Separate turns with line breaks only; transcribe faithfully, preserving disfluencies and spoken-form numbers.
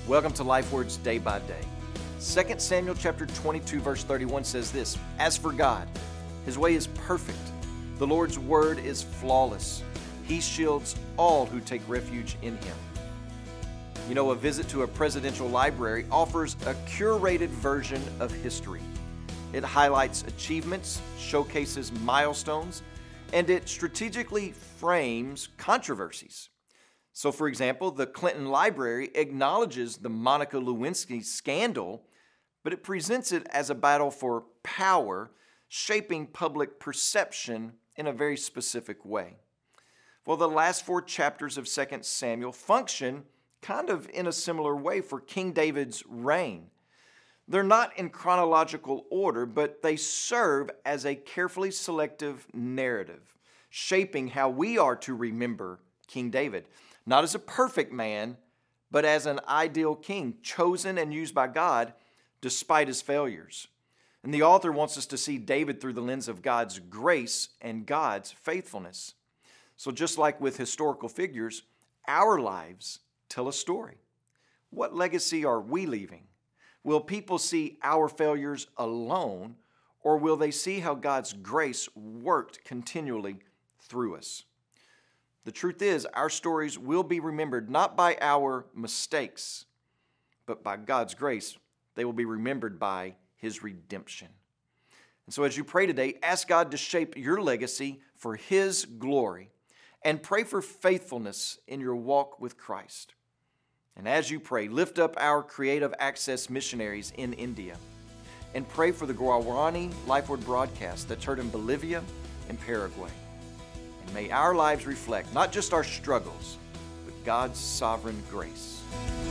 Welcome to Life Words Day by Day. Second Samuel chapter twenty-two verse thirty-one says this, "As for God, His way is perfect. The Lord's word is flawless. He shields all who take refuge in Him." You know, a visit to a presidential library offers a curated version of history. It highlights achievements, showcases milestones, and it strategically frames controversies. So, for example, the Clinton Library acknowledges the Monica Lewinsky scandal, but it presents it as a battle for power, shaping public perception in a very specific way. Well, the last four chapters of Second Samuel function kind of in a similar way for King David's reign. They're not in chronological order, but they serve as a carefully selective narrative, shaping how we are to remember King David. Not as a perfect man, but as an ideal king, chosen and used by God despite his failures. And the author wants us to see David through the lens of God's grace and God's faithfulness. So just like with historical figures, our lives tell a story. What legacy are we leaving? Will people see our failures alone, or will they see how God's grace worked continually through us? The truth is, our stories will be remembered not by our mistakes, but by God's grace. They will be remembered by His redemption. And so as you pray today, ask God to shape your legacy for His glory, and pray for faithfulness in your walk with Christ. And as you pray, lift up our Creative Access missionaries in India, and pray for the Guarani Life Word broadcast that's heard in Bolivia and Paraguay. And may our lives reflect not just our struggles, but God's sovereign grace.